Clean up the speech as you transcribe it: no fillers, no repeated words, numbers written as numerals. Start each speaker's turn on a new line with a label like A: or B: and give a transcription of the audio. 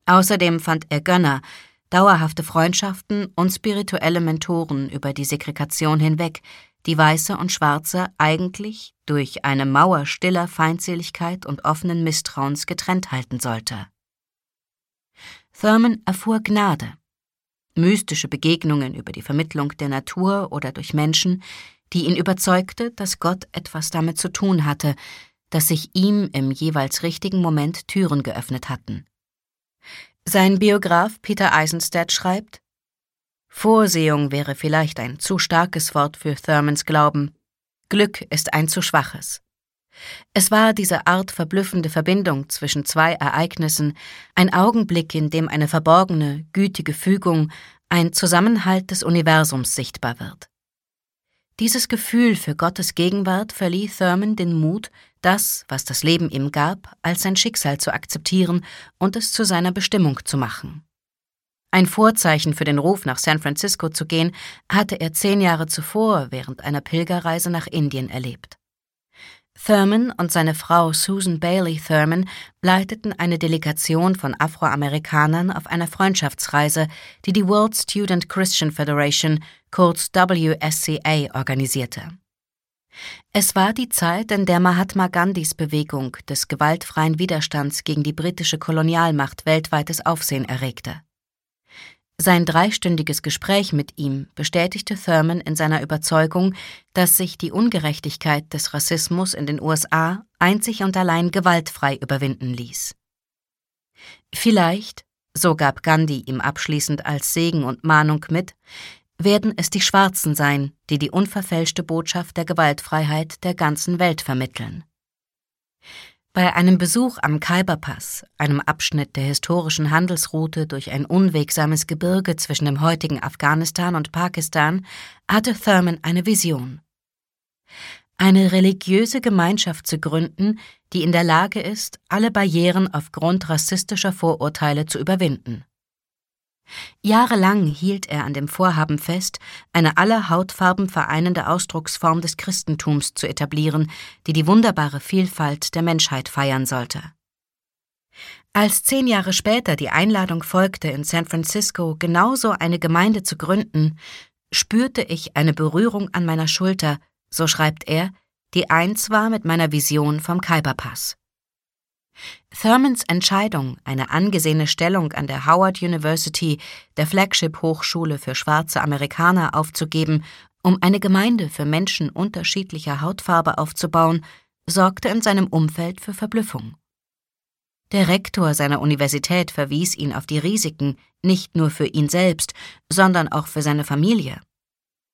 A: Außerdem fand er Gönner, dauerhafte Freundschaften und spirituelle Mentoren über die Segregation hinweg, die Weiße und Schwarze eigentlich durch eine Mauer stiller Feindseligkeit und offenen Misstrauens getrennt halten sollte. Thurman erfuhr Gnade. Mystische Begegnungen über die Vermittlung der Natur oder durch Menschen, die ihn überzeugte, dass Gott etwas damit zu tun hatte, dass sich ihm im jeweils richtigen Moment Türen geöffnet hatten. Sein Biograf Peter Eisenstadt schreibt: Vorsehung wäre vielleicht ein zu starkes Wort für Thurmans Glauben. Glück ist ein zu schwaches. Es war diese Art verblüffende Verbindung zwischen zwei Ereignissen, ein Augenblick, in dem eine verborgene, gütige Fügung, ein Zusammenhalt des Universums sichtbar wird. Dieses Gefühl für Gottes Gegenwart verlieh Thurman den Mut, das, was das Leben ihm gab, als sein Schicksal zu akzeptieren und es zu seiner Bestimmung zu machen. Ein Vorzeichen für den Ruf, nach San Francisco zu gehen, hatte er 10 Jahre zuvor während einer Pilgerreise nach Indien erlebt. Thurman und seine Frau Susan Bailey Thurman leiteten eine Delegation von Afroamerikanern auf einer Freundschaftsreise, die die World Student Christian Federation, kurz WSCA, organisierte. Es war die Zeit, in der Mahatma Gandhis Bewegung des gewaltfreien Widerstands gegen die britische Kolonialmacht weltweites Aufsehen erregte. Sein 3-stündiges Gespräch mit ihm bestätigte Thurman in seiner Überzeugung, dass sich die Ungerechtigkeit des Rassismus in den USA einzig und allein gewaltfrei überwinden ließ. Vielleicht, so gab Gandhi ihm abschließend als Segen und Mahnung mit, werden es die Schwarzen sein, die die unverfälschte Botschaft der Gewaltfreiheit der ganzen Welt vermitteln. Bei einem Besuch am Khyber-Pass, einem Abschnitt der historischen Handelsroute durch ein unwegsames Gebirge zwischen dem heutigen Afghanistan und Pakistan, hatte Thurman eine Vision. Eine religiöse Gemeinschaft zu gründen, die in der Lage ist, alle Barrieren aufgrund rassistischer Vorurteile zu überwinden. Jahrelang hielt er an dem Vorhaben fest, eine alle Hautfarben vereinende Ausdrucksform des Christentums zu etablieren, die die wunderbare Vielfalt der Menschheit feiern sollte. Als 10 Jahre später die Einladung folgte, in San Francisco genauso eine Gemeinde zu gründen, spürte ich eine Berührung an meiner Schulter, so schreibt er, die eins war mit meiner Vision vom Khyber-Pass. Thurmans Entscheidung, eine angesehene Stellung an der Howard University, der Flagship-Hochschule für schwarze Amerikaner, aufzugeben, um eine Gemeinde für Menschen unterschiedlicher Hautfarbe aufzubauen, sorgte in seinem Umfeld für Verblüffung. Der Rektor seiner Universität verwies ihn auf die Risiken, nicht nur für ihn selbst, sondern auch für seine Familie.